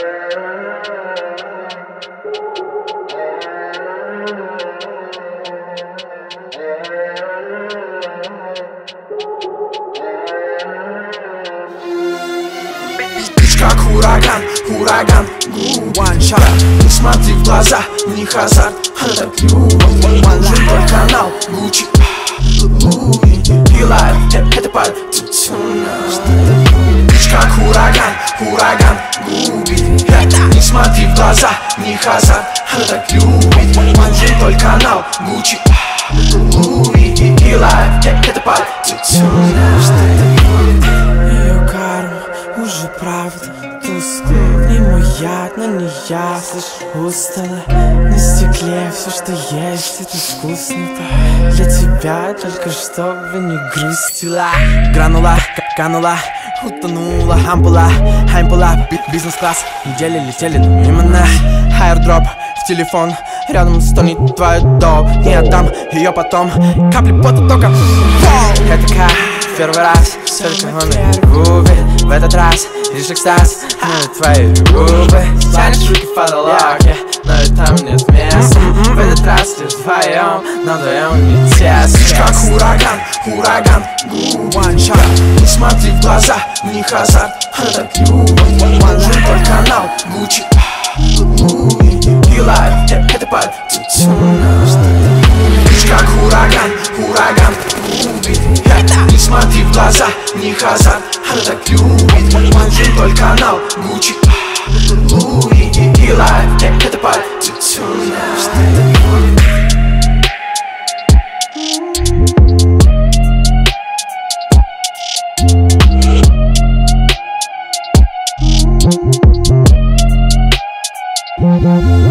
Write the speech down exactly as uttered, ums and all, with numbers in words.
Как ураган, ураган, one shot. Не смотри в глаза, не хазард, это клюв. Нужен только канал, Гуччи, и лайф, это под тютюна. Как ураган, ураган, губит. Не смотри в глаза, не хазард, это клюв. Нужен только канал, Гуччи, и лайф, это под тютюна. Ее карма уже правда тусклая. Не мой яд, но не я, слышь, устала. На стекле все, что есть, это вкусно. Для тебя только чтобы не грустила. Гранула, канула, утонула, ампула, ампула, бизнес-класс. Недели летели, но мимо на аирдроп. В телефон рядом стонет твое доп. Не отдам ее потом, капли пота только пол. Это как первый раз, только он губы. В этот раз лишь экстаз, ну твои губы. Тянешь руки в потолок, но и там нет места. В этот раз лишь вдвоем, но вдвоем не тесно. Как ураган, ураган, one shot. Не смотри в глаза, не хазард, это клюв. Нужен только канал, Гуччи, и лайф, это под тютюна. Как ураган, ураган, не смотри в глаза, не хазард, это клюв. Нужен только канал, Гуччи, и лайф, это под тютюна. We'll be right back.